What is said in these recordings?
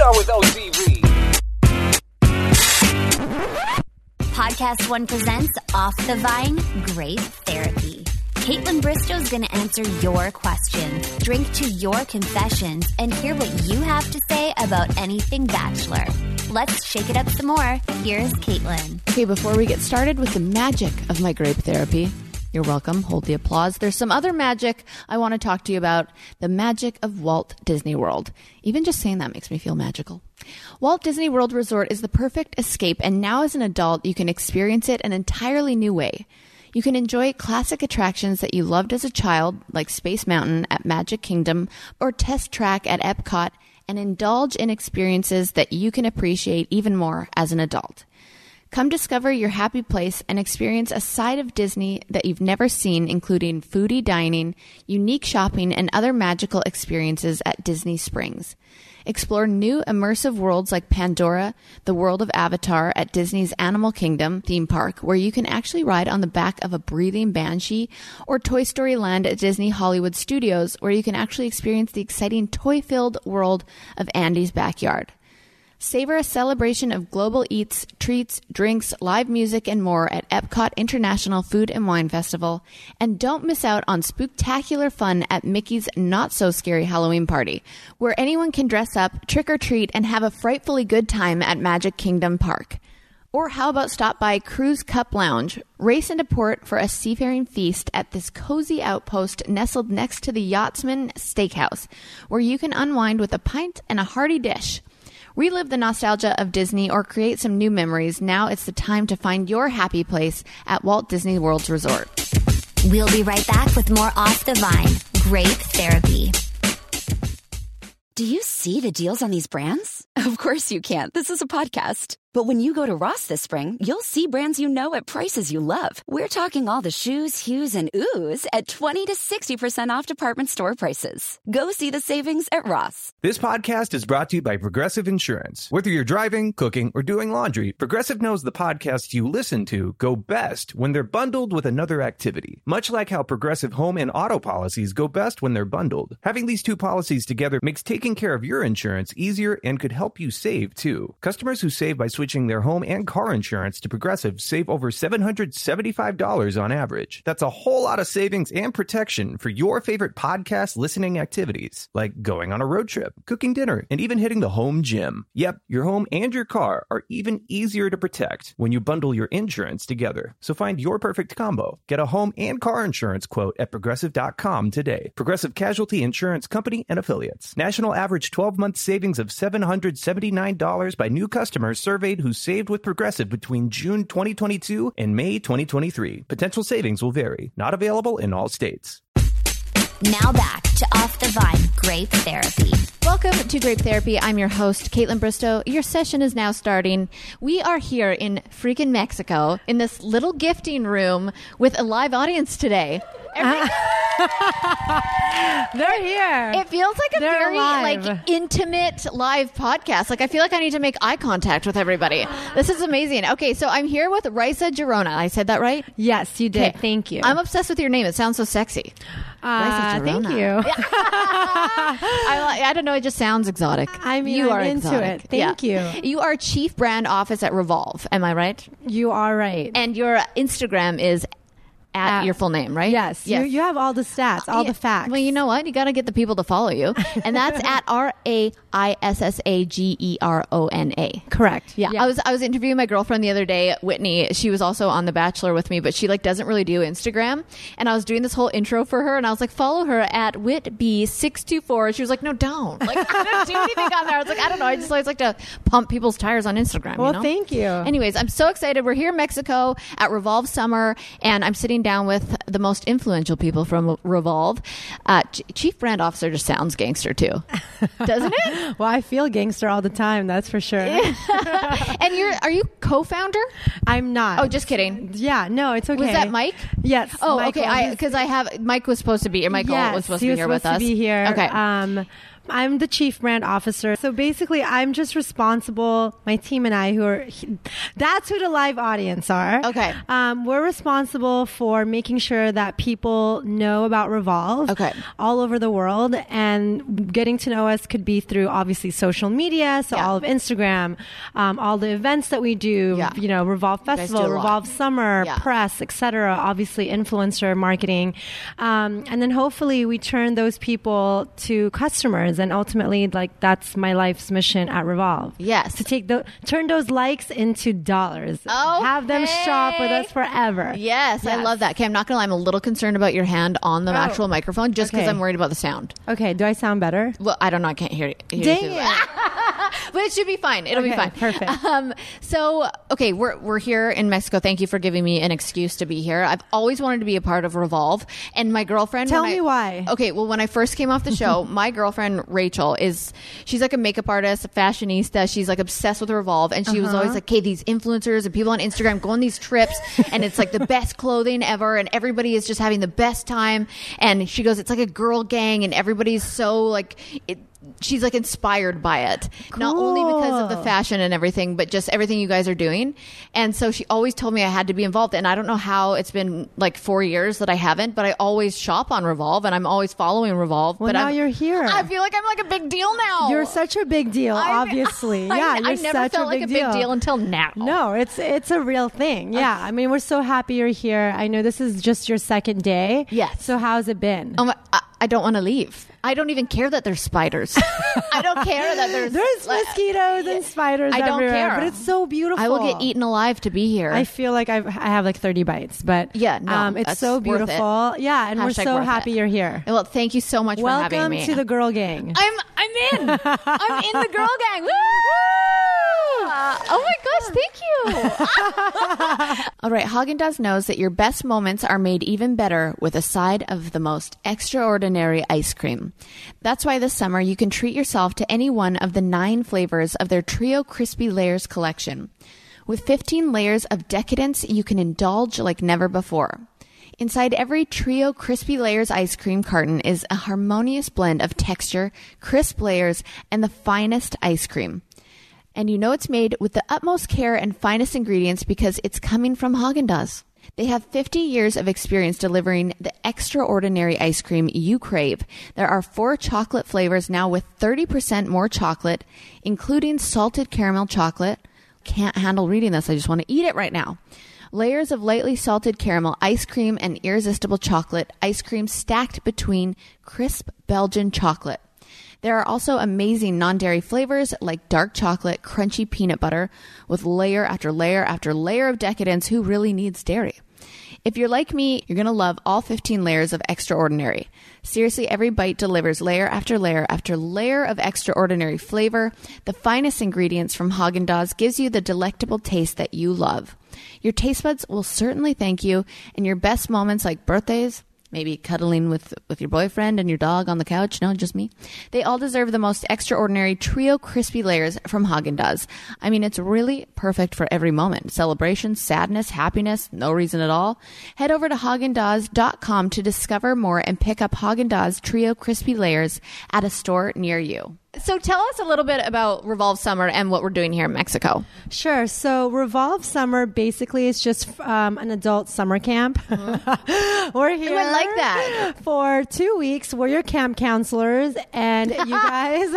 start with OTV. Podcast One presents Off the Vine Grape Therapy. Caitlin Bristow's going to answer your questions, drink to your confessions, and hear what you have to say about anything Bachelor. Let's shake it up some more. Here's Caitlin. Okay, before we get started with the magic of my grape therapy, you're welcome. Hold the applause. There's some other magic I want to talk to you about. The magic of Walt Disney World. Even just saying that makes me feel magical. Walt Disney World Resort is the perfect escape, and now as an adult, you can experience it an entirely new way. You can enjoy classic attractions that you loved as a child, like Space Mountain at Magic Kingdom or Test Track at Epcot, and indulge in experiences that you can appreciate even more as an adult. Come discover your happy place and experience a side of Disney that you've never seen, including foodie dining, unique shopping, and other magical experiences at Disney Springs. Explore new immersive worlds like Pandora, the world of Avatar at Disney's Animal Kingdom theme park, where you can actually ride on the back of a breathing banshee, or Toy Story Land at Disney Hollywood Studios, where you can actually experience the exciting toy-filled world of Andy's Backyard. Savor a celebration of global eats, treats, drinks, live music, and more at Epcot International Food and Wine Festival. And don't miss out on spooktacular fun at Mickey's Not-So-Scary Halloween Party, where anyone can dress up, trick-or-treat, and have a frightfully good time at Magic Kingdom Park. Or how about stop by Cruise Cup Lounge, race into port for a seafaring feast at this cozy outpost nestled next to the Yachtsman Steakhouse, where you can unwind with a pint and a hearty dish. Relive the nostalgia of Disney or create some new memories. Now it's the time to find your happy place at Walt Disney World Resort. We'll be right back with more Off the Vine Grape Therapy. Do you see the deals on these brands? Of course you can't. This is a podcast. But when you go to Ross this spring, you'll see brands you know at prices you love. We're talking all the shoes, hues, and oohs at 20 to 60% off department store prices. Go see the savings at Ross. This podcast is brought to you by Progressive Insurance. Whether you're driving, cooking, or doing laundry, Progressive knows the podcasts you listen to go best when they're bundled with another activity. Much like how Progressive home and auto policies go best when they're bundled. Having these two policies together makes taking care of your insurance easier and could help you save, too. Customers who save by switching their home and car insurance to Progressive save over $775 on average. That's a whole lot of savings and protection for your favorite podcast listening activities, like going on a road trip, cooking dinner, and even hitting the home gym. Yep, your home and your car are even easier to protect when you bundle your insurance together. So find your perfect combo. Get a home and car insurance quote at Progressive.com today. Progressive Casualty Insurance Company and Affiliates. National average 12-month savings of $779 by new customers surveyed who saved with Progressive between June 2022 and May 2023. Potential savings will vary. Not available in all states. Now back to Off the Vine Grape Therapy. Welcome to Grape Therapy. I'm your host, Caitlin Bristow. Your session is now starting. We are here in freaking Mexico in this little gifting room with a live audience today. They're here. It feels like a They're very live. intimate live podcast. I feel like I need to make eye contact with everybody. This is amazing. Okay, so I'm here with Raisa Girona. I said that right? Yes, you did. Okay. Thank you. I'm obsessed with your name. It sounds so sexy. Raisa Girona. Thank you. I don't know. It just sounds exotic. I mean, you I'm are into exotic. it. Thank you. You are Chief Brand Office at Revolve. Am I right? You are right. And your Instagram is at your full name, right? Yes. You have all the stats, all the facts. Well, you know what? You got to get the people to follow you. And that's at RAISSAGERONA. Correct. Yeah. I was interviewing my girlfriend the other day, Whitney. She was also on The Bachelor with me, but she doesn't really do Instagram. And I was doing this whole intro for her, and I was like, follow her at WhitB624. She was like, no, don't. I don't do anything on there. I was like, I don't know. I just always like to pump people's tires on Instagram. Well, thank you. Anyways, I'm so excited. We're here in Mexico at Revolve Summer, and I'm sitting down with the most influential people from Revolve. Chief Brand Officer just sounds gangster too, doesn't it? Well, I feel gangster all the time, that's for sure. And are you co-founder? I'm not. Oh, just kidding. Yeah, no, it's okay. Was that Mike? Yes. Oh, Michael, okay. Because Mike was supposed to be, or Michael was supposed to be here with us. He was supposed to be here. Okay. I'm the chief brand officer. So basically, I'm just responsible, my team and I, that's who the live audience are. Okay. We're responsible for making sure that people know about Revolve all over the world. And getting to know us could be through, obviously, social media. So all of Instagram, all the events that we do, Revolve Festival, Revolve Summer, press, etc. Obviously, influencer marketing. And then hopefully we turn those people to customers. And ultimately, like, that's my life's mission at Revolve. Yes. To turn those likes into dollars. Oh, have them shop with us forever. Yes, I love that. Okay, I'm not going to lie. I'm a little concerned about your hand on the actual microphone just because I'm worried about the sound. Okay, do I sound better? Well, I don't know. I can't hear you. Dang it. But it should be fine. It'll be fine. Perfect. So, okay, we're here in Mexico. Thank you for giving me an excuse to be here. I've always wanted to be a part of Revolve. And my girlfriend... Tell me why. Okay, well, when I first came off the show, my girlfriend, Rachel, she's like a makeup artist, a fashionista. She's like obsessed with Revolve. And she was always like, okay, these influencers and people on Instagram go on these trips and it's like the best clothing ever and everybody is just having the best time. And she goes, it's like a girl gang and everybody's so like... She's like inspired by it, not only because of the fashion and everything, but just everything you guys are doing. And so she always told me I had to be involved. And I don't know how it's been like 4 years that I haven't, but I always shop on Revolve and I'm always following Revolve. Well, but now you're here. I feel like I'm like a big deal now. You're such a big deal, obviously. I never felt like a big deal until now. No, it's a real thing. Yeah. I mean, we're so happy you're here. I know this is just your second day. Yes. So how's it been? I don't want to leave. I don't even care that there's spiders. I don't care that there's mosquitoes and spiders I don't everywhere, care. but it's so beautiful. I will get eaten alive to be here. I feel like I have like 30 bites, but it's so beautiful. Yeah, and we're so happy you're here. Well, thank you so much for having me. Welcome to the girl gang. I'm in. I'm in the girl gang. Woo! Oh my gosh, thank you. All right, Haagen-Dazs knows that your best moments are made even better with a side of the most extraordinary ice cream. That's why this summer you can treat yourself to any one of the 9 flavors of their Trio Crispy Layers collection. With 15 layers of decadence, you can indulge like never before. Inside every Trio Crispy Layers ice cream carton is a harmonious blend of texture, crisp layers, and the finest ice cream. And you know it's made with the utmost care and finest ingredients because it's coming from Haagen-Dazs. They have 50 years of experience delivering the extraordinary ice cream you crave. There are 4 chocolate flavors now with 30% more chocolate, including salted caramel chocolate. Can't handle reading this. I just want to eat it right now. Layers of lightly salted caramel ice cream and irresistible chocolate ice cream stacked between crisp Belgian chocolate. There are also amazing non-dairy flavors like dark chocolate, crunchy peanut butter with layer after layer after layer of decadence. Who really needs dairy? If you're like me, you're going to love all 15 layers of extraordinary. Seriously, every bite delivers layer after layer after layer of extraordinary flavor. The finest ingredients from Haagen-Dazs gives you the delectable taste that you love. Your taste buds will certainly thank you, and your best moments like birthdays, maybe cuddling with your boyfriend and your dog on the couch. No, just me. They all deserve the most extraordinary Trio Crispy Layers from Haagen-Dazs. I mean, it's really perfect for every moment. Celebration, sadness, happiness, no reason at all. Head over to Haagen-Dazs.com to discover more and pick up Haagen-Dazs Trio Crispy Layers at a store near you. So tell us a little bit about Revolve Summer and what we're doing here in Mexico. Sure. So Revolve Summer basically is just an adult summer camp. We're here. I like that. For 2 weeks. We're your camp counselors and you guys.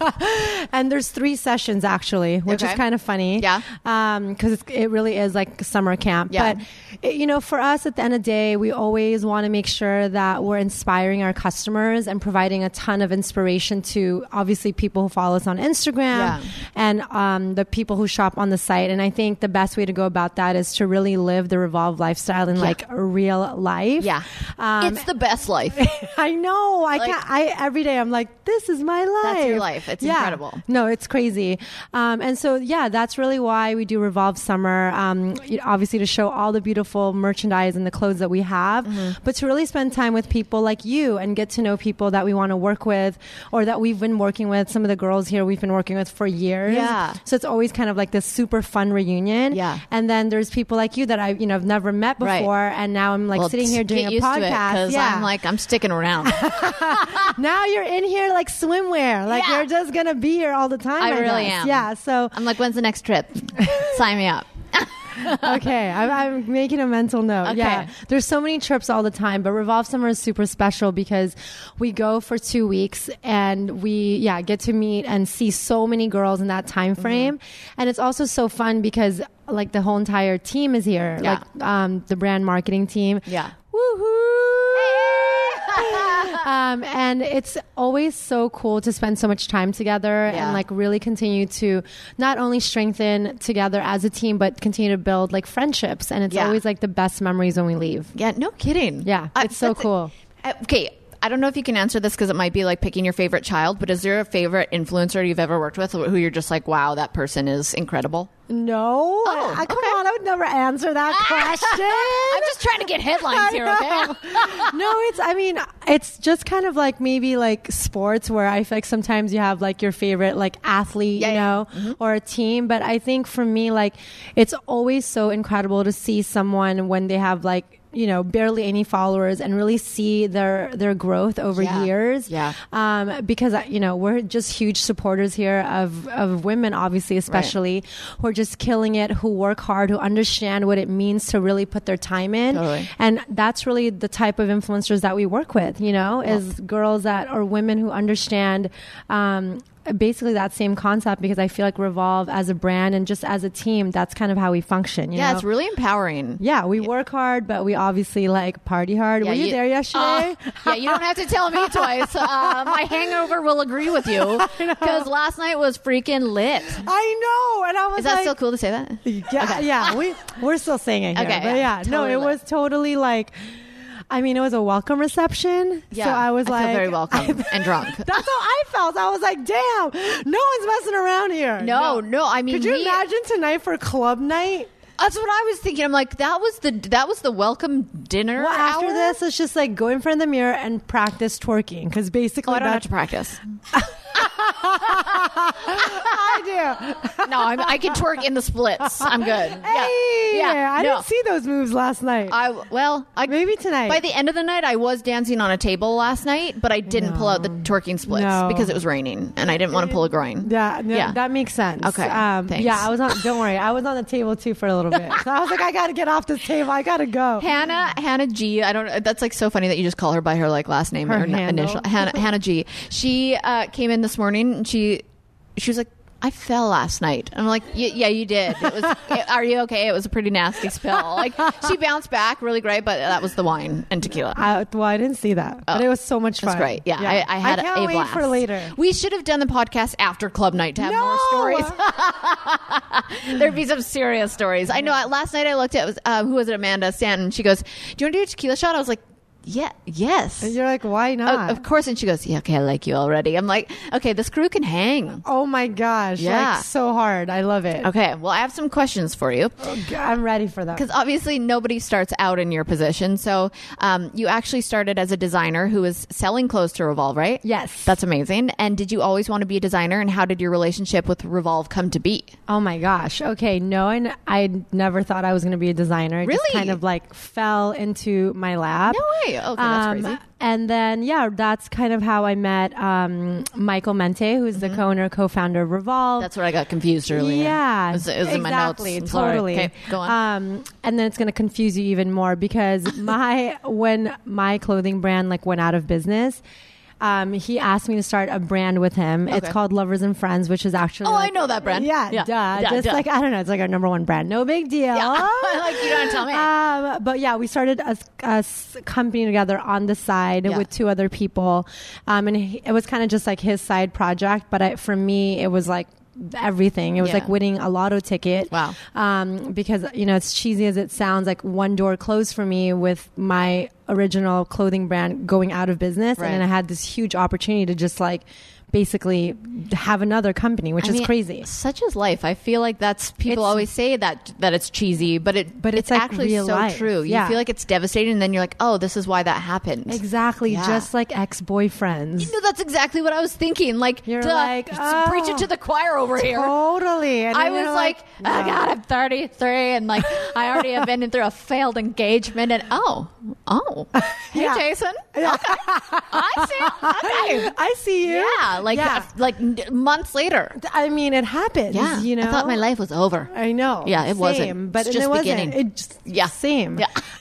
And there's 3 sessions actually, which is kind of funny. Yeah. Because it really is like a summer camp. Yeah. But, for us at the end of the day, we always want to make sure that we're inspiring our customers and providing a ton of inspiration to obviously people who follow us on Instagram and the people who shop on the site. And I think the best way to go about that is to really live the Revolve lifestyle in like a real life. Yeah. It's the best life. I know. Every day I'm like, this is my life. That's your life. It's incredible. No, it's crazy. And so, that's really why we do Revolve Summer. Obviously to show all the beautiful merchandise and the clothes that we have, but to really spend time with people like you and get to know people that we want to work with or that we've been working with. Some of the girls here we've been working with for years. years. Yeah. So it's always kind of like this super fun reunion. Yeah. And then there's people like you that I've never met before, and now I'm like sitting here doing a podcast. I'm sticking around. Now you're in here like swimwear, like you're just gonna be here all the time. I really am. Yeah. So I'm like, when's the next trip? Sign me up. Okay, I'm making a mental note. Okay. Yeah, there's so many trips all the time, but Revolve Summer is super special because we go for 2 weeks and we get to meet and see so many girls in that time frame, and it's also so fun because like the whole entire team is here, like the brand marketing team. Yeah. Woohoo! And it's always so cool to spend so much time together and like really continue to not only strengthen together as a team, but continue to build like friendships. And it's always like the best memories when we leave. Yeah, no kidding. Yeah, it's so cool. Okay. I don't know if you can answer this because it might be like picking your favorite child, but is there a favorite influencer you've ever worked with who you're just like, wow, that person is incredible? No. Come on, I would never answer that question. I'm just trying to get headlines here, okay? No, it's just kind of like maybe like sports where I feel like sometimes you have like your favorite like athlete, or a team. But I think for me, like it's always so incredible to see someone when they have like, barely any followers and really see their growth over years. Yeah. Because, we're just huge supporters here of women, obviously, especially, who are just killing it, who work hard, who understand what it means to really put their time in. Totally. And that's really the type of influencers that we work with, is girls or women who understand, basically that same concept, because I feel like Revolve as a brand and just as a team, that's kind of how we function. You know? It's really empowering. Yeah, we work hard, but we obviously like party hard. Were you there yesterday? You don't have to tell me twice. My hangover will agree with you because last night was freaking lit. I know, and I was. Is that still cool to say that? Yeah, yeah, we're still saying it here. Okay, but totally it was totally like. It was a welcome reception. Yeah, so I was I feel very welcome and drunk. That's how I felt. I was like, damn, no one's messing around here. No. Could you imagine tonight for club night? That's what I was thinking. I'm like, that was the welcome dinner. Well, after this, it's just like go in front of the mirror and practice twerking, because basically I don't have to practice. I do. No, I can twerk in the splits. I'm good. I didn't see those moves last night. Maybe tonight. By the end of the night, I was dancing on a table last night, but I didn't pull out the twerking splits because it was raining and I didn't want to pull a groin. Yeah, that makes sense. Okay, thanks. Yeah, I was on. Don't worry, I was on the table too for a little bit. So I was like, I got to get off this table. I got to go. Hannah G. I don't. That's like so funny that you just call her by her like last name or initial. Hannah G. She came in this morning and she was like, I fell last night. I'm like, yeah, you did. Are you okay? It was a pretty nasty spill. Like, she bounced back really great, but that was the wine and tequila. I didn't see that, but it was so much fun. That's great. Yeah, yeah. I had can't a wait blast. for later. We should have done the podcast after club night to have more stories. There'd be some serious stories. I know. Last night I looked at who was it? Amanda Stanton. She goes, "Do you want to do a tequila shot?" I was like, yeah, yes. And you're like, why not? Of course. And she goes, yeah, okay, I like you already. I'm like, okay, this crew can hang. Oh my gosh. Yeah. Like, so hard. I love it. Okay, well, I have some questions for you. I'm ready for them. Because obviously nobody starts out in your position. So you actually started as a designer who was selling clothes to Revolve, right? Yes. That's amazing. And did you always want to be a designer? And how did your relationship with Revolve come to be? Oh my gosh. Okay, no, and I never thought I was going to be a designer. It just kind of like fell into my lap. No way. Okay, that's crazy. And then, that's kind of how I met Michael Mente, who's the co-founder of Revolve. That's where I got confused earlier. Yeah, it was in my notes. Totally. Okay, go on. And then it's going to confuse you even more because when my clothing brand went out of business, he asked me to start a brand with him. Okay. It's called Lovers and Friends, which is actually... I know that brand. Yeah. Just like, I don't know, it's like our number one brand. No big deal. Yeah. Like, you don't tell me. But yeah, we started a company together on the side with two other people. And it was kind of just like his side project. But for me, it was like everything. It was like winning a lotto ticket. Wow. Because, as cheesy as it sounds, like one door closed for me with my original clothing brand going out of business. Right. And then I had this huge opportunity to just like basically have another company, which is crazy. Such is life. I feel like that's people always say that it's cheesy, but it's like actually real so life. True. You feel like it's devastating, and then you're like, oh, this is why that happened. Exactly. Just like ex-boyfriends. That's exactly what I was thinking. Like, you're like, preach it to the choir over here. Totally. And I was like, no. Oh God, I'm 33, and like I already have been through a failed engagement, and hey Jason, okay. I see. Okay, I see you. Yeah, like months later. I mean, it happens. Yeah, you know. I thought my life was over. I know. Yeah, it wasn't. But it's just it wasn't. Beginning. It just same.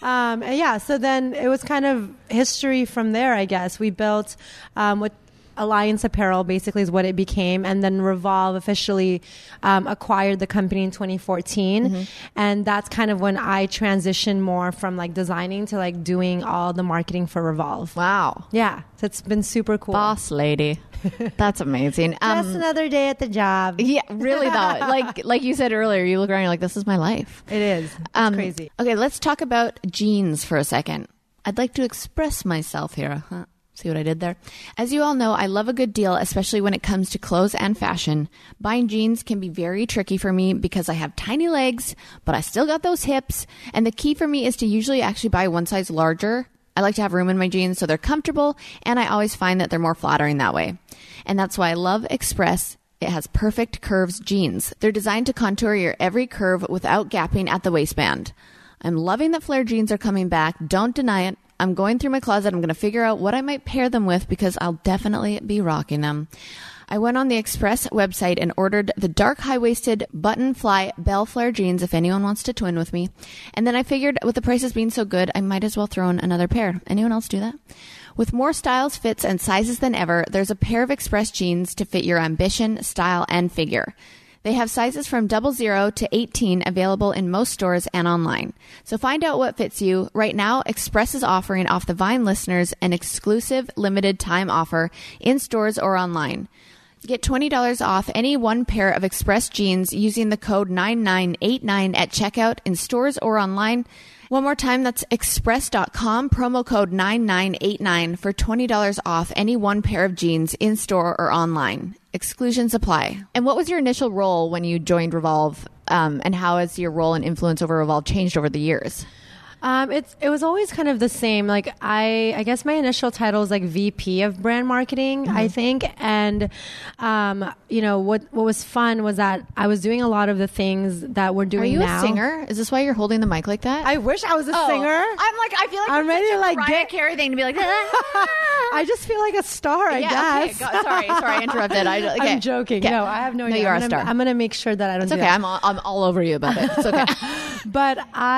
Yeah. So then it was kind of history from there. I guess we built what. Alliance Apparel basically is what it became, and then Revolve officially acquired the company in 2014, and that's kind of when I transitioned more from like designing to like doing all the marketing for Revolve. Wow. Yeah, so it's been super cool. Boss lady. That's amazing. Just another day at the job. Yeah, really though. Like you said earlier, you look around, you're like, this is my life. It is. It's crazy. Okay, let's talk about jeans for a second. I'd like to express myself here. See what I did there? As you all know, I love a good deal, especially when it comes to clothes and fashion. Buying jeans can be very tricky for me because I have tiny legs, but I still got those hips. And the key for me is to usually actually buy one size larger. I like to have room in my jeans so they're comfortable, and I always find that they're more flattering that way. And that's why I love Express. It has perfect curves jeans. They're designed to contour your every curve without gapping at the waistband. I'm loving that flare jeans are coming back. Don't deny it. I'm going through my closet. I'm going to figure out what I might pair them with because I'll definitely be rocking them. I went on the Express website and ordered the dark high-waisted button fly bell flare jeans if anyone wants to twin with me. And then I figured with the prices being so good, I might as well throw in another pair. Anyone else do that? With more styles, fits, and sizes than ever, there's a pair of Express jeans to fit your ambition, style, and figure. They have sizes from 00 to 18 available in most stores and online. So find out what fits you. Right now, Express is offering Off the Vine listeners an exclusive limited time offer in stores or online. Get $20 off any one pair of Express jeans using the code 9989 at checkout in stores or online. One more time, that's express.com, promo code 9989 for $20 off any one pair of jeans in store or online. Exclusions apply. And what was your initial role when you joined Revolve, and how has your role and influence over Revolve changed over the years? It was always kind of the same. Like I guess my initial title was like VP of brand marketing, I think. And, what was fun was that I was doing a lot of the things that we're doing now. Are you a singer? Is this why you're holding the mic like that? I wish I was a singer. I feel like I'm ready to like Mariah Carey thing to be like, I just feel like a star, I guess. Okay. Sorry, I interrupted. I'm joking. Okay. No, I have no idea. No, you are a star. I'm going to make sure that I don't do that. I'm all over you about it. It's okay. But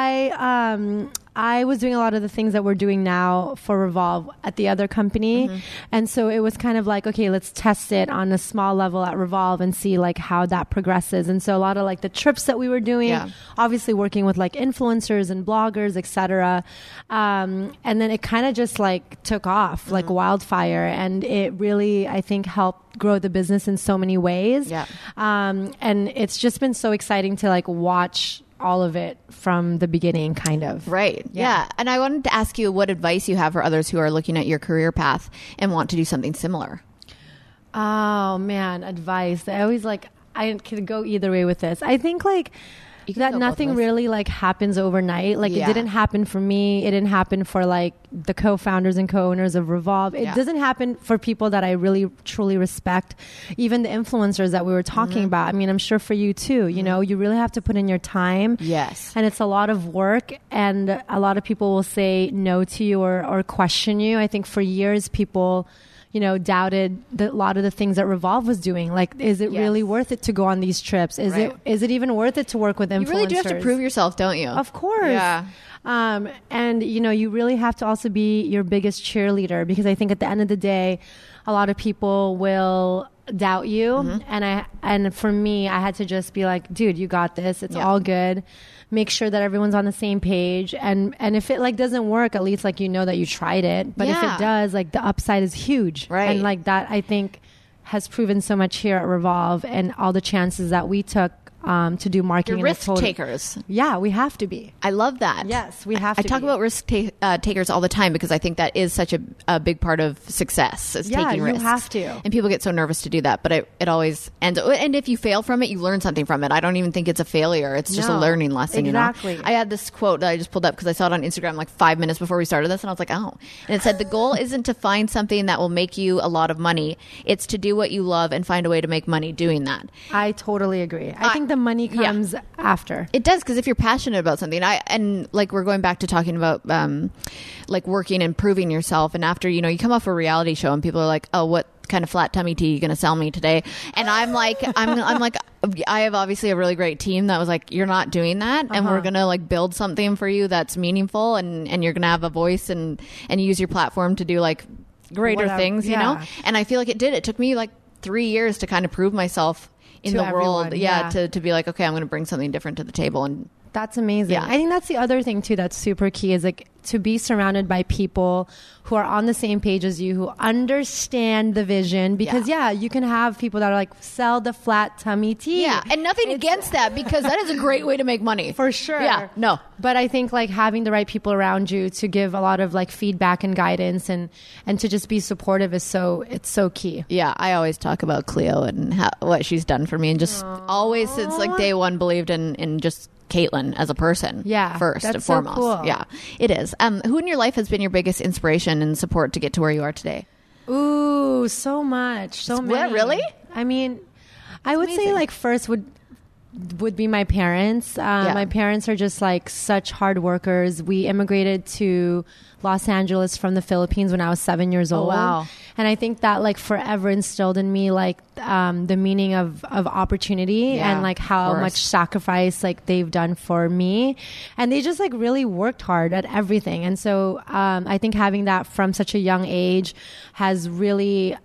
I was doing a lot of the things that we're doing now for Revolve at the other company. And so it was kind of like, okay, let's test it on a small level at Revolve and see like how that progresses. And so a lot of like the trips that we were doing, obviously working with like influencers and bloggers, etc. And then it kind of just like took off like wildfire. And it really, I think, helped grow the business in so many ways. And it's just been so exciting to like watch all of it from the beginning, kind of. Right. Yeah. And I wanted to ask you what advice you have for others who are looking at your career path and want to do something similar. Oh man, advice. I could go either way with this. I think like that nothing really like happens overnight. Like it didn't happen for me. It didn't happen for like the co-founders and co-owners of Revolve. It doesn't happen for people that I really truly respect. Even the influencers that we were talking about. I mean, I'm sure for you too, you know, you really have to put in your time. Yes. And it's a lot of work, and a lot of people will say no to you or question you. I think for years people, you know, doubted a lot of the things that Revolve was doing. Like, is it really worth it to go on these trips? Is it even worth it to work with influencers? You really do have to prove yourself, don't you? Of course. Yeah. And, you know, you really have to also be your biggest cheerleader, because I think at the end of the day, a lot of people will doubt you. And for me, I had to just be like, dude, you got this. It's all good. Make sure that everyone's on the same page. And if it like doesn't work, at least like you know that you tried it. But if it does, like the upside is huge. Right. And like that, I think, has proven so much here at Revolve, and all the chances that we took to do marketing. You're risk takers. Yeah, we have to be. I love that. Yes, we have to I talk about risk takers all the time because I think that is such a big part of success is taking risks. You have to. And people get so nervous to do that, but it always ends. And if you fail from it, you learn something from it. I don't even think it's a failure. It's just a learning lesson. Exactly. You know? I had this quote that I just pulled up because I saw it on Instagram like 5 minutes before we started this, and I was like, oh. And it said, the goal isn't to find something that will make you a lot of money. It's to do what you love and find a way to make money doing that. I totally agree. I think the money comes after. It does, because if you're passionate about something, and like we're going back to talking about like working and proving yourself, and after you come off a reality show and people are like, oh, what kind of flat tummy tea are you going to sell me today? And I'm like, I'm like, I have obviously a really great team that was like, you're not doing that, and we're going to like build something for you that's meaningful, and you're going to have a voice and use your platform to do like greater things, you know? And I feel like it took me like 3 years to kind of prove myself in the world, to be like, okay, I'm going to bring something different to the table. And that's amazing. I think that's the other thing too that's super key is like to be surrounded by people who are on the same page as you, who understand the vision, because you can have people that are like, sell the flat tummy tea. And nothing against that, because that is a great way to make money. For sure. But I think like having the right people around you to give a lot of like feedback and guidance and to just be supportive it's so key. I always talk about Cleo and what she's done for me, and just always since like day one believed in just Caitlin as a person. First and foremost. So cool. It is. Who in your life has been your biggest inspiration and support to get to where you are today? Ooh, so much. So many. What, really? I mean, I would say like first would be my parents. My parents are just like such hard workers. We immigrated to Los Angeles from the Philippines when I was 7 years old. Oh, wow. And I think that like forever instilled in me like the meaning of opportunity and like how much sacrifice like they've done for me. And they just like really worked hard at everything. And so I think having that from such a young age has really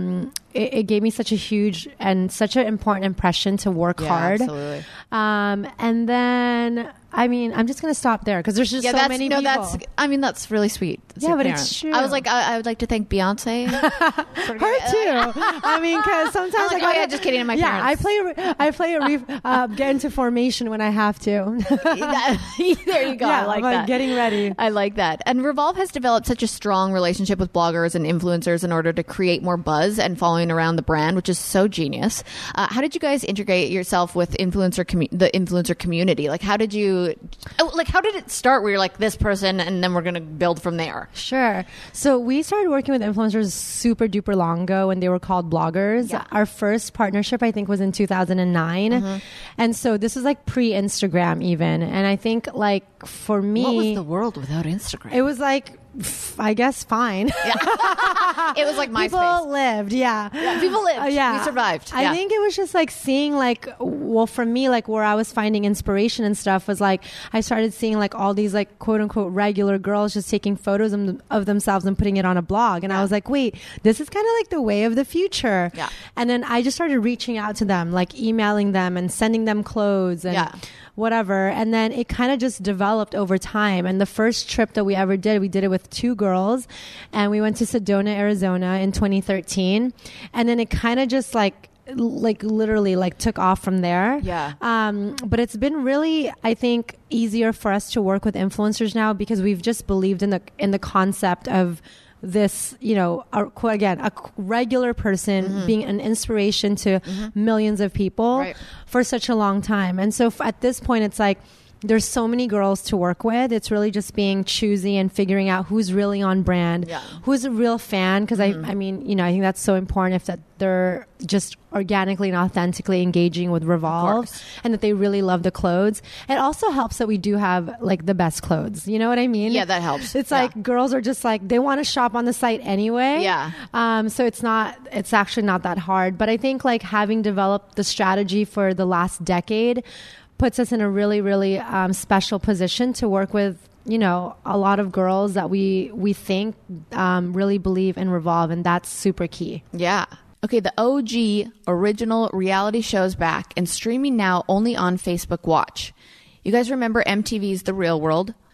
it gave me such a huge and such an important impression to work hard. Absolutely. And then I mean, I'm just going to stop there because there's just so many people. That's really sweet. But it's true. I was like, I would like to thank Beyonce. Her too. I mean, because sometimes I just kidding. My parents. I play get into formation when I have to. There you go. I like that. Getting ready. I like that. And Revolve has developed such a strong relationship with bloggers and influencers in order to create more buzz and following around the brand, which is so genius. How did you guys integrate yourself with the influencer community? Like, how did it start where you're like this person and then we're going to build from there? Sure. So we started working with influencers super duper long ago when they were called bloggers. Our first partnership, I think, was in 2009. And so this was like pre-Instagram even. And I think like for me... What was the world without Instagram? It was like... I guess fine. It was like MySpace. People lived, people lived. We survived. I think it was just like seeing like, well, for me, like where I was finding inspiration and stuff was like, I started seeing like all these like quote unquote regular girls just taking photos of themselves and putting it on a blog. And I was like, wait, this is kind of like the way of the future. And then I just started reaching out to them, like emailing them and sending them clothes and whatever. And then it kind of just developed over time. And the first trip that we ever did, we did it with 2 girls, and we went to Sedona, Arizona in 2013. And then it kind of just like literally like took off from there. But it's been really, I think, easier for us to work with influencers now because we've just believed in the concept of this, a regular person being an inspiration to millions of people for such a long time. And so at this point, it's like, there's so many girls to work with. It's really just being choosy and figuring out who's really on brand, who's a real fan. Because I mean, I think that's so important if that they're just organically and authentically engaging with Revolve and that they really love the clothes. It also helps that we do have like the best clothes. You know what I mean? Yeah, that helps. It's like girls are just like, they want to shop on the site anyway. So it's actually not that hard. But I think like having developed the strategy for the last decade puts us in a really, really special position to work with, a lot of girls that we think really believe in Revolve, and that's super key. Okay, the OG original reality show's back and streaming now only on Facebook Watch. You guys remember MTV's The Real World?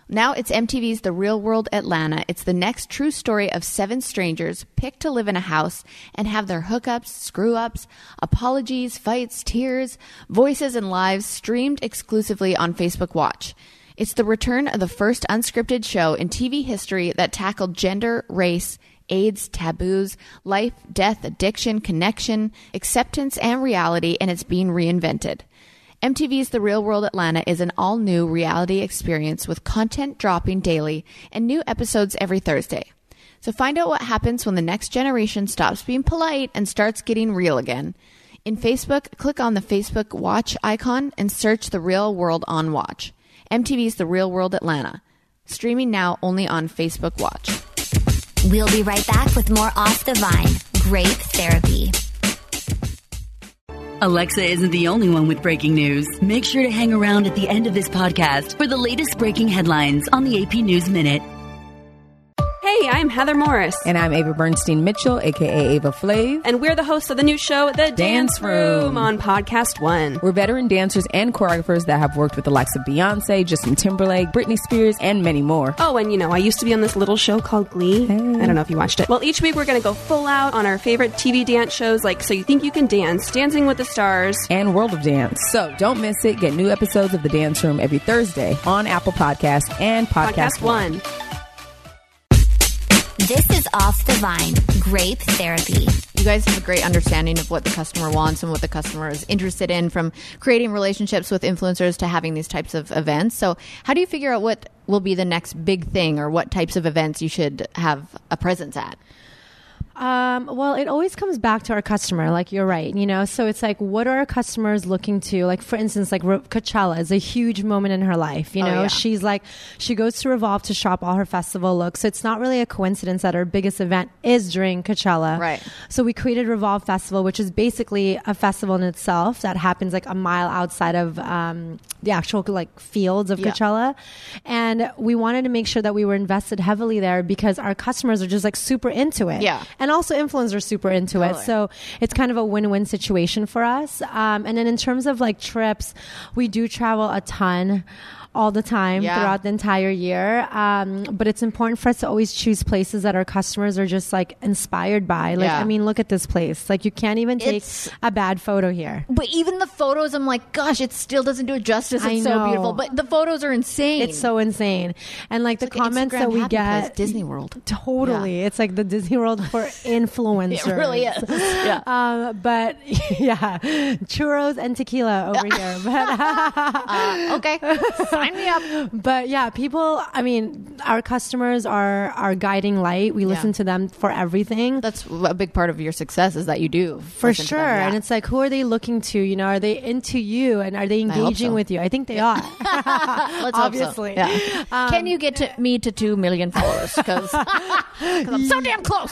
Now it's MTV's The Real World Atlanta. It's the next true story of 7 strangers picked to live in a house and have their hookups, screw-ups, apologies, fights, tears, voices, and lives streamed exclusively on Facebook Watch. It's the return of the first unscripted show in TV history that tackled gender, race, AIDS, taboos, life, death, addiction, connection, acceptance, and reality, and it's being reinvented. MTV's The Real World Atlanta is an all-new reality experience with content dropping daily and new episodes every Thursday. So find out what happens when the next generation stops being polite and starts getting real again. In Facebook, click on the Facebook Watch icon and search The Real World on Watch. MTV's The Real World Atlanta. Streaming now only on Facebook Watch. We'll be right back with more Off the Vine, Grape Therapy. Alexa isn't the only one with breaking news. Make sure to hang around at the end of this podcast for the latest breaking headlines on the AP News Minute. Hey, I'm Heather Morris. And I'm Ava Bernstein Mitchell, a.k.a. Ava Flav. And we're the hosts of the new show, The Dance Room, on Podcast One. We're veteran dancers and choreographers that have worked with the likes of Beyonce, Justin Timberlake, Britney Spears, and many more. Oh, and I used to be on this little show called Glee. Hey. I don't know if you watched it. Well, each week we're going to go full out on our favorite TV dance shows like So You Think You Can Dance, Dancing with the Stars, and World of Dance. So don't miss it. Get new episodes of The Dance Room every Thursday on Apple Podcasts and Podcast One. This is Off the Vine, Grape Therapy. You guys have a great understanding of what the customer wants and what the customer is interested in, from creating relationships with influencers to having these types of events. So how do you figure out what will be the next big thing or what types of events you should have a presence at? Well, it always comes back to our customer, like you're right, so it's like, what are our customers looking to? Like, for instance, like Coachella is a huge moment in her life, She's like, she goes to Revolve to shop all her festival looks. So it's not really a coincidence that her biggest event is during Coachella. Right. So we created Revolve Festival, which is basically a festival in itself that happens like a mile outside of the actual like fields of Coachella. And we wanted to make sure that we were invested heavily there because our customers are just like super into it. Yeah. And also influencers are super into it. So it's kind of a win-win situation for us. And then in terms of like trips, we do travel a ton all the time throughout the entire year. But it's important for us to always choose places that our customers are just like inspired by. Like, I mean, look at this place. Like, you can't even take a bad photo here. But even the photos, I'm like, gosh, it still doesn't do it justice. It's so beautiful. But the photos are insane. It's so insane. And like the comments that we get. Place, Disney World. Totally. It's like the Disney World for influencers. It really is. Yeah. But yeah, churros and tequila over here. But okay. Sign me up. But yeah, people, I mean, our customers are our guiding light. We listen to them for everything. That's a big part of your success, is that you do. For sure. And it's like, who are they looking to? Are they into you and are they engaging with you? I think they are. Let's obviously. Hope so. Yeah. Can you get me to 2 million followers? Because I'm so damn close.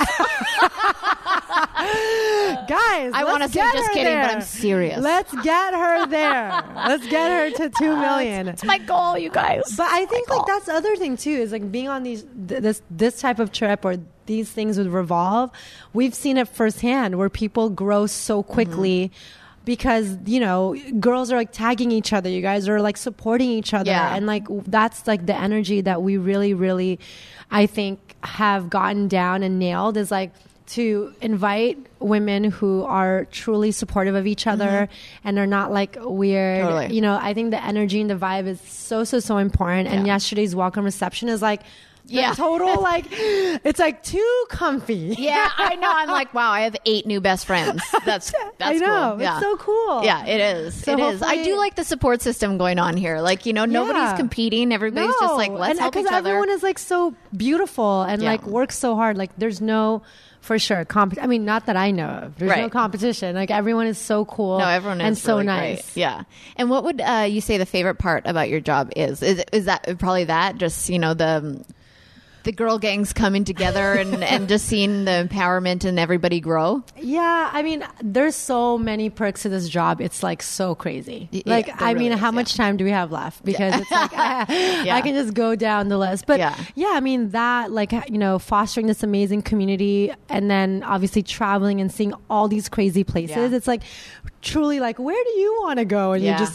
Guys, I want to say just kidding, but I'm serious. Let's get her there. Let's get her to 2 million. It's my goal, you guys. But I think like that's the other thing too, is like being on this type of trip or these things with Revolve. We've seen it firsthand where people grow so quickly. Because, girls are like tagging each other. You guys are like supporting each other. Yeah. And like, that's like the energy that we really, really, I think, have gotten down and nailed, is like to invite women who are truly supportive of each other and are not like weird. Totally. I think the energy and the vibe is so important. And yesterday's welcome reception is like, total, like, it's like too comfy. Yeah, I know. I'm like, wow, I have 8 new best friends. That's I know. Cool. It's so cool. Yeah, it is. So it is. I do like the support system going on here. Like, nobody's competing. Everybody's just like, let's help each other. Because everyone is like so beautiful and like works so hard. Like, there's no, for sure, I mean, not that I know of. There's no competition. Like, everyone is so cool. No, everyone is and so really nice. Great. Yeah. And what would you say the favorite part about your job is? Is that probably that? Just, the girl gangs coming together and just seeing the empowerment and everybody grow? Yeah, I mean, there's so many perks to this job. It's like so crazy. Like, I mean, how much time do we have left? Because it's like, I can just go down the list. But yeah, I mean, that, like, fostering this amazing community and then obviously traveling and seeing all these crazy places. It's like truly like, where do you want to go? And you're just like,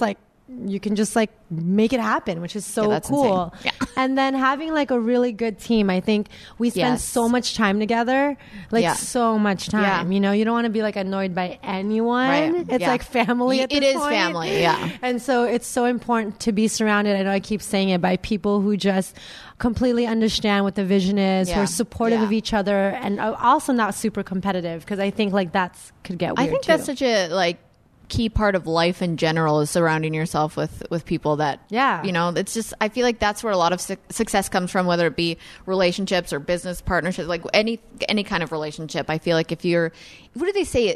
you can just like make it happen, which is so cool. Yeah. And then having like a really good team. I think we spend so much time together, like so much time. You know, you don't want to be like annoyed by anyone. Right. It's like family at this point. It is family, yeah. And so it's so important to be surrounded, I know I keep saying it, by people who just completely understand what the vision is, who are supportive of each other, and also not super competitive, because I think like that's could get weird. I think that's such a like key part of life in general, is surrounding yourself with people that you know, it's just, I feel like that's where a lot of success comes from, whether it be relationships or business partnerships, like any kind of relationship. I feel like if you're, what do they say,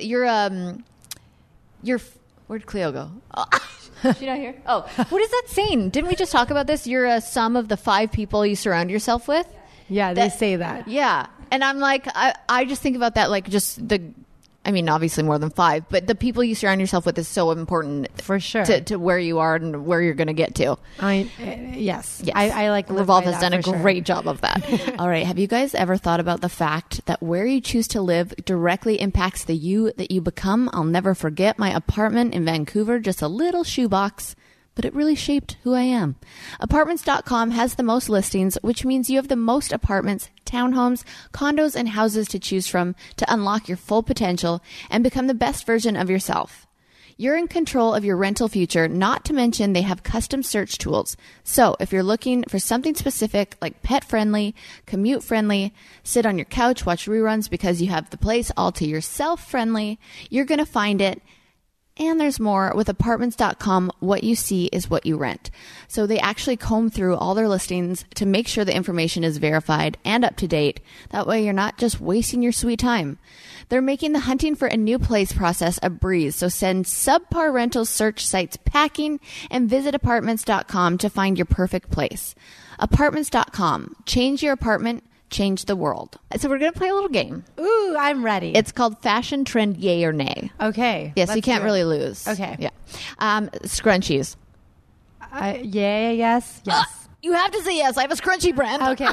where'd Cleo go? She's not here. Oh, what is that saying? Didn't we just talk about this? You're a sum of the 5 people you surround yourself with. They say that. Yeah. And I'm like, I just think about that, like just I mean, obviously more than 5, but the people you surround yourself with is so important for sure to where you are and where you're going to get to. Yes. I like Revolve has done a great job of that. All right. Have you guys ever thought about the fact that where you choose to live directly impacts the you that you become? I'll never forget my apartment in Vancouver, just a little shoebox, but it really shaped who I am. Apartments.com has the most listings, which means you have the most apartments, townhomes, condos, and houses to choose from to unlock your full potential and become the best version of yourself. You're in control of your rental future, not to mention they have custom search tools. So if you're looking for something specific like pet-friendly, commute-friendly, sit on your couch, watch reruns because you have the place all to yourself friendly, you're going to find it. And there's more. With Apartments.com, what you see is what you rent. So they actually comb through all their listings to make sure the information is verified and up to date. That way you're not just wasting your sweet time. They're making the hunting for a new place process a breeze. So send subpar rental search sites packing and visit Apartments.com to find your perfect place. Apartments.com. Change your apartment. Change the world. So we're going to play a little game. Ooh, I'm ready. It's called Fashion Trend Yay or Nay. Okay. Yes, you can't really lose. Okay. Yeah. Scrunchies. Yay, yes. You have to say yes. I have a scrunchie brand. Okay.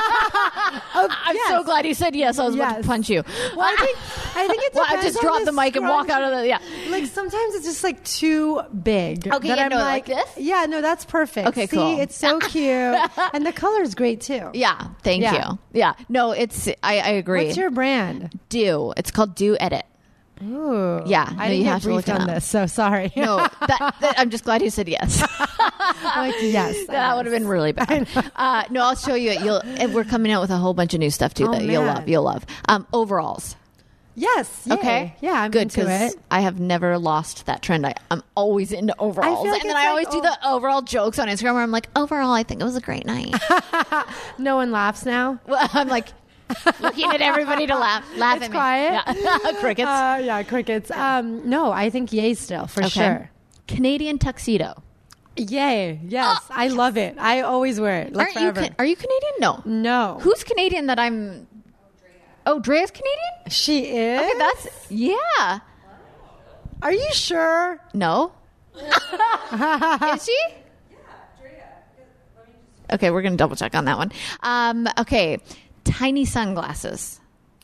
I'm so glad you said yes. I was about to punch you. Well, I think it's. Well, I just dropped the mic and walk out of the. Yeah. Like sometimes it's just like too big. Okay, that I'm like this. Yeah, no, that's perfect. Okay, See, cool. It's so cute, and the color is great too. Yeah, thank you. Yeah, no, it's. I agree. What's your brand? Do. It's called Do Edit. Ooh. Yeah, I didn't get briefed on this, so sorry. No, I'm just glad you said yes. Yes, that would have been really bad. No, I'll show you. We're coming out with a whole bunch of new stuff too that you'll love. Overalls. Yes. Yay. Okay. Yeah, I'm good into it. I have never lost that trend. I'm always into overalls, and then I always do the overall jokes on Instagram where I'm like, overall, I think it was a great night. No one laughs now. Well, I'm like. Looking at everybody to laugh it's at me. Quiet. Yeah. Crickets. Crickets. No, I think yay still for sure. Canadian tuxedo. Yay. Yes. I love it. I always wear it. Like forever. Are you Canadian? No. Who's Canadian that I'm... Oh, Drea's Canadian? She is? Okay, yeah. Are you sure? No. Is she? Okay, we're going to double check on that one. Okay. Tiny sunglasses.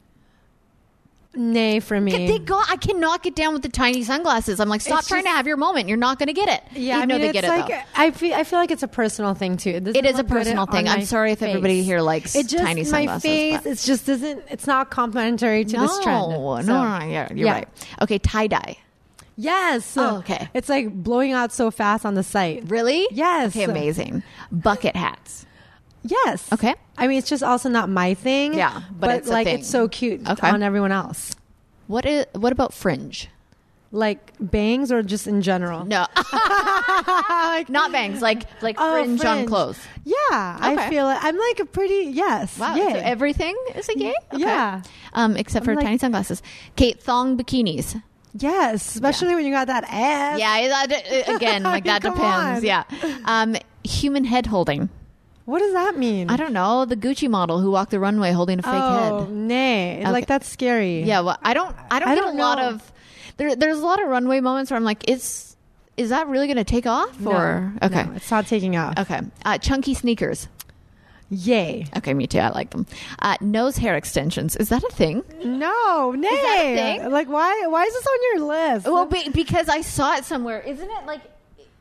Nay for me. I cannot get down with the tiny sunglasses. I'm like, stop trying to have your moment. You're not going to get it. Yeah, I mean, they get like, it, I feel like it's a personal thing too. It is a personal thing. I'm sorry if everybody here likes tiny sunglasses. My face, it just isn't. It's not complimentary to this trend. No, yeah, you're right. Okay, tie dye. Yes. Oh, okay. It's like blowing out so fast on the site. Really? Yes. Okay, amazing. Bucket hats. Yes. Okay. I mean, it's just also not my thing. Yeah, but it's like a thing. It's so cute on everyone else. What about fringe? Like bangs or just in general? No. Not bangs, like fringe on clothes. Yeah, okay. I feel it. I'm like a pretty, yes. Wow. Yay. So everything is a yay? Okay. Yeah. Except for tiny sunglasses. Kate, thong bikinis. Yes, especially when you got that ass. Yeah, again, like that depends. On. Yeah. Human head holding. What does that mean? I don't know. The Gucci model who walked the runway holding a fake head. Oh, nay. Okay. Like, that's scary. Yeah, well, I don't get a lot of... There's a lot of runway moments where I'm like, is that really going to take off? No, or okay, no, it's not taking off. Okay. Chunky sneakers. Yay. Okay, me too. I like them. Nose hair extensions. Is that a thing? No, nay. Is that a thing? Like, why is this on your list? Well, because I saw it somewhere. Isn't it like...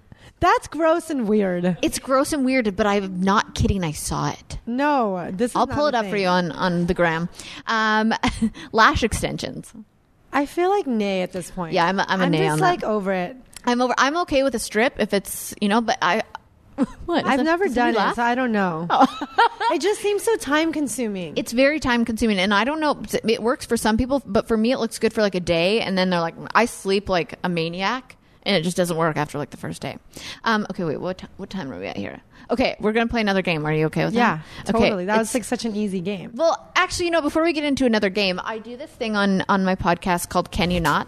That's gross and weird. It's gross and weird, but I'm not kidding. I saw it. No, this is I'll not pull it a up thing. for you on the gram. Lash extensions. I feel like nay at this point. Yeah, I'm a nay on just that. like over it. I'm okay with a strip if it's, but what? I've never done it, so I don't know. It just seems so time consuming. It's very time consuming, and I don't know. It works for some people, but for me, it looks good for like a day, and then they're like, I sleep like a maniac, and it just doesn't work after like the first day. Okay, wait, what time are we at here? Okay, we're gonna play another game. Are you okay with that? Yeah, totally. That was like such an easy game. Well, actually, before we get into another game, I do this thing on my podcast called Can You Not?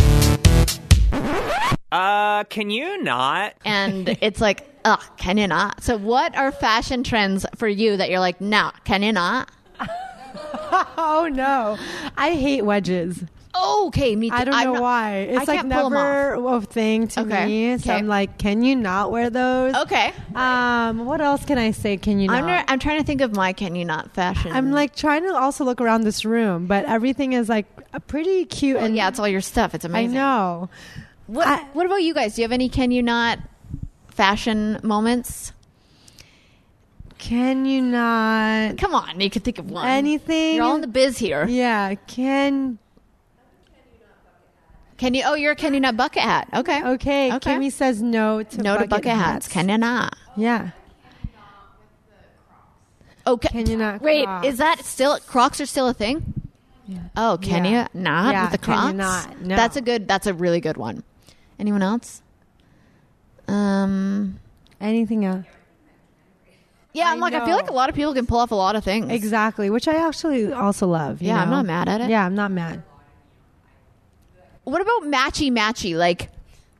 Can you not? And it's like, can you not? So what are fashion trends for you that you're like, no, can you not? Oh, no. I hate wedges. Okay, me too. I don't know why. It's like never a thing to me. So I'm like, can you not wear those? Okay. What else can I say? Can you not? I'm trying to think of my can you not fashion. I'm like trying to also look around this room, but everything is like pretty cute. And yeah, it's all your stuff. It's amazing. I know. What about you guys? Do you have any can you not fashion moments? Can you not? Come on, you can think of one. Anything? You're all in the biz here. Yeah. Can you? Oh, you're a can you not bucket hat. Okay. Okay. Kimmy says no to bucket hats. Can you not? Yeah. Okay. Can you not? Wait, Crocs? is that still Crocs are still a thing? Yeah. Oh, can you not with the Crocs? Can you not? No. That's a really good one. Anyone else? Anything else? Yeah, I feel like a lot of people can pull off a lot of things. Exactly, which I actually also love. Yeah, I'm not mad at it. Yeah, I'm not mad. What about matchy? Like,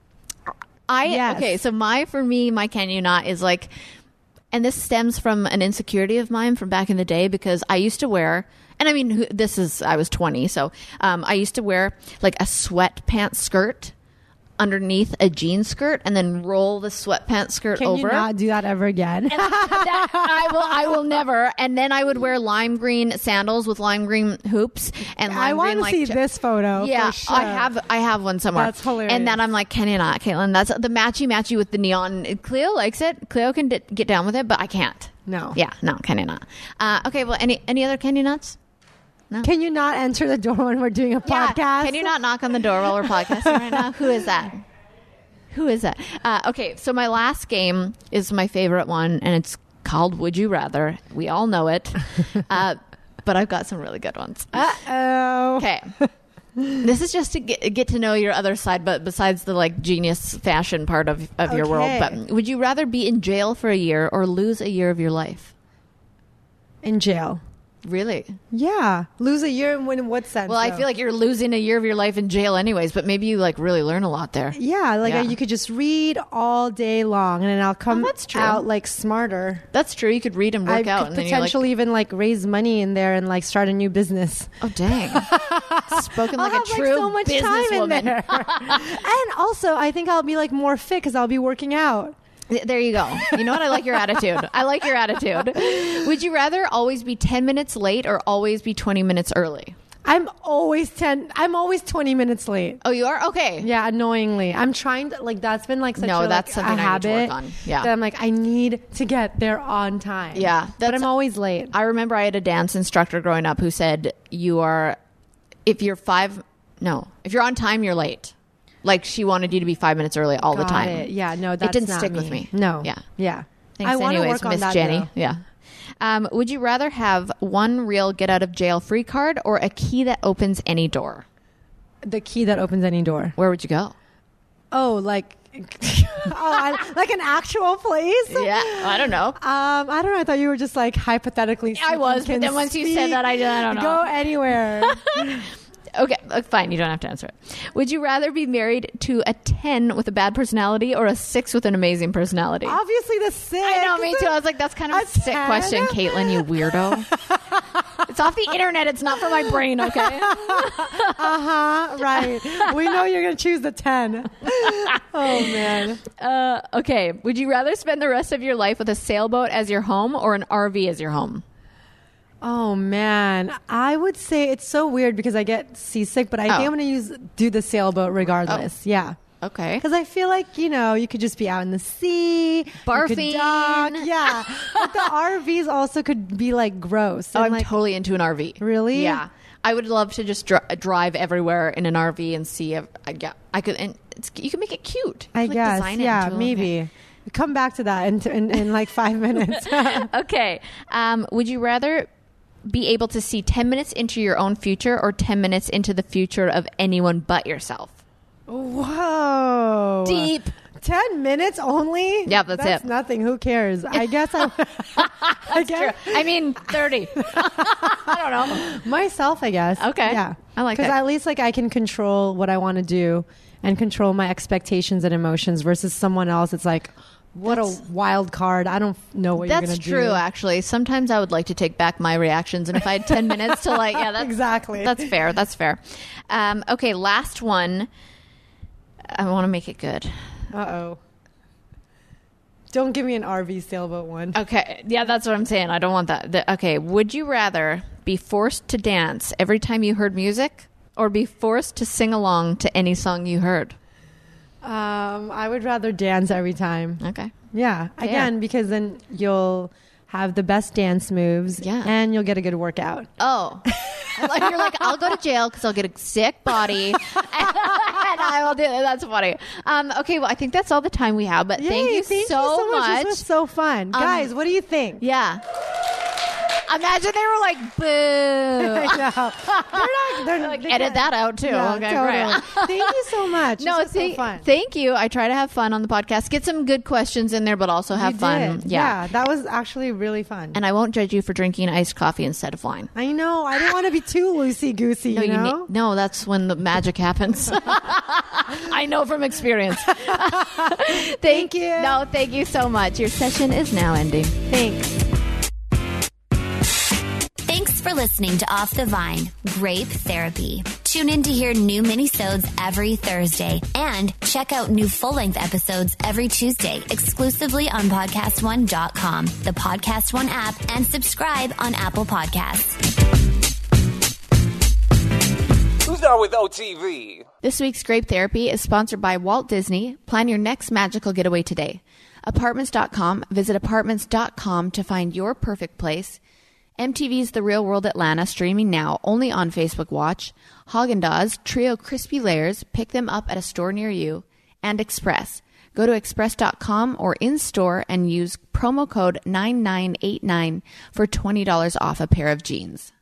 okay, so my can you not is like, and this stems from an insecurity of mine from back in the day because I used to wear, and I mean, I was 20, so I used to wear like a sweatpants skirt underneath a jean skirt and then roll the sweatpants skirt over. Can you not do that ever again? I will never. And then I would wear lime green sandals with lime green hoops and lime I want to see this photo. Yeah, for sure. I have one somewhere. That's hilarious. And then I'm like, can you not, Caitlin? That's the matchy with the neon. Cleo likes it. Cleo can get down with it, but I can't. No. Yeah, no, can you not? Okay, well, any other can you nots? No. Can you not enter the door when we're doing a podcast? Can you not knock on the door while we're podcasting right now? Who is that? Okay, so my last game is my favorite one, and it's called Would You Rather. We all know it, but I've got some really good ones. Uh-oh. Okay. This is just to get to know your other side, but besides the like genius fashion part of your world. But would you rather be in jail for a year or lose a year of your life? In jail. Really? Yeah. Lose a year in what sense? Well, I feel like you're losing a year of your life in jail anyways, but maybe you like really learn a lot there. Yeah, you could just read all day long and then I'll come out like smarter. That's true. You could read and work out. I could potentially even like raise money in there and like start a new business. Oh, dang. Spoken like I'll a true so much time in there. And also, I think I'll be like more fit because I'll be working out. There you go. You know what? I like your attitude. Would you rather always be 10 minutes late or always be 20 minutes early? I'm always 20 minutes late. Oh, you are? Okay. Yeah, annoyingly. I'm trying to, like, that's been like such that's something a habit I need to work on. Yeah. that I'm like, I need to get there on time. Yeah. But I'm always late. I remember I had a dance instructor growing up who said, if you're on time, you're late. Like, she wanted you to be 5 minutes early all the time. It. Yeah, no, that's it didn't not stick me. with me. No. Yeah. Thanks I want to work on Miss that, Jenny. though. Yeah. Would you rather have one real get out of jail free card or a key that opens any door? The key that opens any door. Where would you go? Oh, like like an actual place? Yeah, I don't know. I don't know. I thought you were just like hypothetically. I was, but then once you said that, I don't know. Go anywhere. Okay, fine. You don't have to answer it. Would you rather be married to a 10 with a bad personality or a 6 with an amazing personality? Obviously the 6. I know, me too. I was like, that's kind of a sick 10? question, Caitlin, you weirdo. It's off the internet. It's not for my brain, okay? Right. We know you're going to choose the 10. Oh, man. Okay. Would you rather spend the rest of your life with a sailboat as your home or an RV as your home? Oh, man. I would say it's so weird because I get seasick, but I think I'm going to do the sailboat regardless. Oh. Yeah. Okay. Because I feel like, you could just be out in the sea. Barfing. You could dock. Yeah. But the RVs also could be like gross. I'm totally into an RV. Really? Yeah. I would love to just drive everywhere in an RV and see. I could, and you can make it cute. I guess. Design it maybe. Come back to that in like 5 minutes. Okay. Would you rather be able to see 10 minutes into your own future or 10 minutes into the future of anyone but yourself? Whoa. Deep. 10 minutes only? Yeah, that's it. Nothing. Who cares? I guess True. I mean, 30. I don't know. Myself, I guess. Okay. Yeah. I like that. Because at least I can control what I want to do and control my expectations and emotions versus someone else. It's like, what a wild card. I don't know what you're going to do. That's true, actually. Sometimes I would like to take back my reactions. And if I had 10 minutes to that's exactly. That's fair. That's fair. Okay, last one. I want to make it good. Uh-oh. Don't give me an RV sailboat one. Okay. Yeah, that's what I'm saying. I don't want that. Okay. Would you rather be forced to dance every time you heard music or be forced to sing along to any song you heard? I would rather dance every time. Okay. Yeah. Again, because then you'll have the best dance moves and you'll get a good workout. Oh. You're like, I'll go to jail because I'll get a sick body and I will do it. That's funny. Okay, well, I think that's all the time we have, but thank you so much. This was so fun. Guys, what do you think? Yeah. Imagine they were like, boo. I know. They're like, edit that out too. Yeah, okay, totally. great. Thank you so much. No, this was so fun. Thank you. I try to have fun on the podcast. Get some good questions in there, but also have fun. Yeah, that was actually really fun. And I won't judge you for drinking iced coffee instead of wine. I know. I didn't want to be too loosey-goosey, No, that's when the magic happens. I know from experience. Thank you. No, thank you so much. Your session is now ending. Thanks. Thanks for listening to Off the Vine, Grape Therapy. Tune in to hear new minisodes every Thursday and check out new full-length episodes every Tuesday exclusively on PodcastOne.com, the Podcast One app, and subscribe on Apple Podcasts. Who's there with OTV? This week's Grape Therapy is sponsored by Walt Disney. Plan your next magical getaway today. Apartments.com. Visit apartments.com to find your perfect place. MTV's The Real World Atlanta, streaming now, only on Facebook Watch. Haagen-Dazs, Trio Crispy Layers, pick them up at a store near you. And Express. Go to express.com or in-store and use promo code 9989 for $20 off a pair of jeans.